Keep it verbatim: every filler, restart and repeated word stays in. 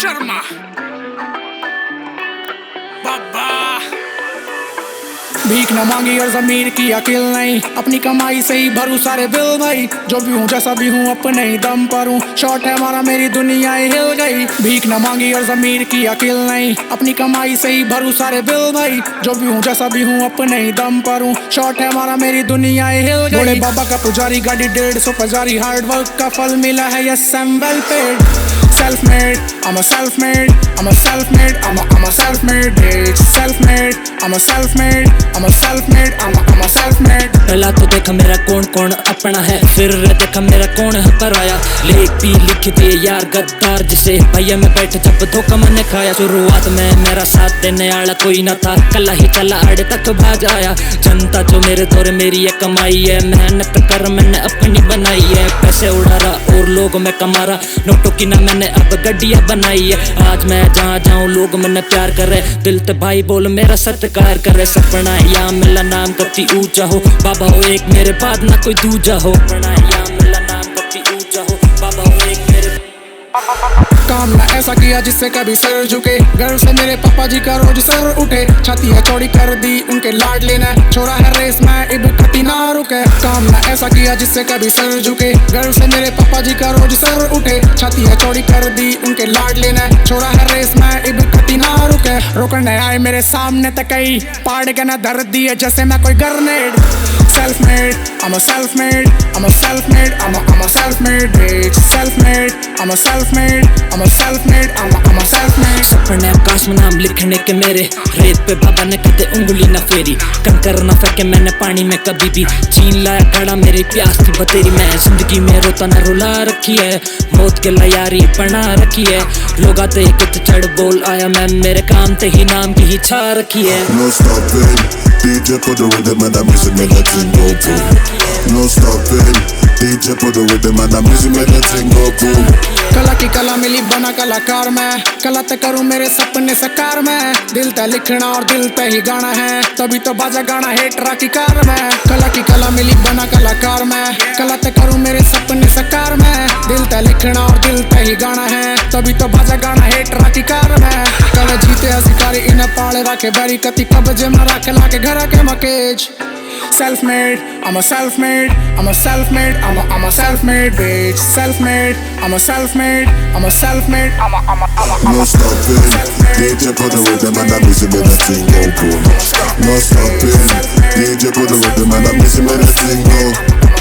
शर्मा बाबा। भीख न मांगी और जमीर की अकिल नहीं, अपनी कमाई से ही भरू सारे बिल भाई। जो भी हूँ जैसा भी हूँ अपने ही दम पर हूँ, शॉट है हमारा मेरी दुनिया ही हिल गई। भीख न मांगी और जमीर की अकिल नहीं, अपनी कमाई से ही भरू सारे बिल भाई। जो भी हूँ जैसा भी हूँ अपने ही दम पर हूँ, शॉट है हमारा मेरी दुनिया ही हिल गई। बड़े बाबा का पुजारी, गाड़ी डेढ़ सौ पजारी, हार्ड वर्क का फल मिला है yes I am well paid. Self-made, I'm a self-made, I'm a self-made, I'm a, I'm a self-made bitch. Self-made, I'm a self-made, I'm a self-made, I'm a, I'm a self-made। पहला तो देखा मेरा कौन कौन अपना है, फिर देखा मेरा कौन है पराया। लेख भी लिख दिए यार गद्दार जिसे भैया में बैठे जब धोखा मैंने खाया। शुरुआत में मेरा साथ देने वाला कोई न था, कला ही चला आड़े तक भाग आया। जनता जो मेरे दौरे मेरी है कमाई है, मेहनत कर मैंने अपनी बनाई है। पैसे उड़ा रहा और लोग मैं कमा रहा, नोटों की ना मैंने अब गड्डियां बनाई है। आज मैं जहाँ जाऊँ लोग मैंने प्यार करे, दिल ते भाई बोल मेरा सत्कार करे। सपना या मेरा नाम कभी ऊंचा हो, बाबा हो एक मेरे बाद ना कोई दूजा हो। सपना या मेरा नाम कभी ऊंचा हो, बाबा हो एक मेरे। काम ना ऐसा किया जिससे कभी सर झुके, घर से मेरे पापा जी का रोज सर उठे। छाती है चौड़ी कर दी उनके लाड लेना, छोरा है रेस में इब कती ना रुके। काम ना ऐसा किया जिससे कभी सर झुके, घर से मेरे पापा जी का रोज सर उठे। छाती है चौड़ी कर दी उनके लाड लेना, छोरा है रेस में इब कती ना रुके। रोकने आए मेरे सामने तक कई पाड़ के ना धर दिए जैसे मैं कोई grenade. Self-made, I'm a self-made, I'm a self-made, I'm a, I'm a self-made bitch। Self-made, I'm a self-made, I'm a self-made, I'm a, I'm a self-made। सपने आकाश में नाम लिखने के मेरे, रेत पे बाबा ने कदे उंगली न फेरी। कंकर न फेंके मैंने पानी में कभी भी, छीन लाया खड़ा मेरी प्यास थी बतेरी। मैं जिंदगी में रोता न रुला रखी है, मौत के लयारी बना रखी है। लोग आते ही कित चढ़ बोल आया मैं, मेरे काम ते ही नाम की ही छा रखी है। No stopping, D J put the rhythm and the music make the thing go boom। No stopping, D J put the rhythm and the music make the thing go boom। कला की कला मिली बना कलाकार मैं, कला ते करूँ मेरे सपने साकार मैं। दिल ते लिखना और दिल ते ही गाना है, तभी तो बाजा गाना हेटरा की कार में। कला की कला मिली बना कलाकार मैं, कला ते करूँ मेरे सपने साकार मैं। दिल ते लिखना और दिल ते ही गाना है, तभी तो बाजा गाना हेटरा की कार में। कल जीते अधिकारी इन्हें पाले रखे बैरी, कति कब्जे में रख ला के घर के मकेज। Self-made, I'm a self-made, I'm a self-made, I'm a, I'm a self-made bitch। Self-made, I'm a self-made, I'm a self-made, I'm a, I'm a, I'm a, I'm a No stopping, D J put the rhythm and the music make the thing go boom। No stopping, D J put the rhythm and the music make the thing go।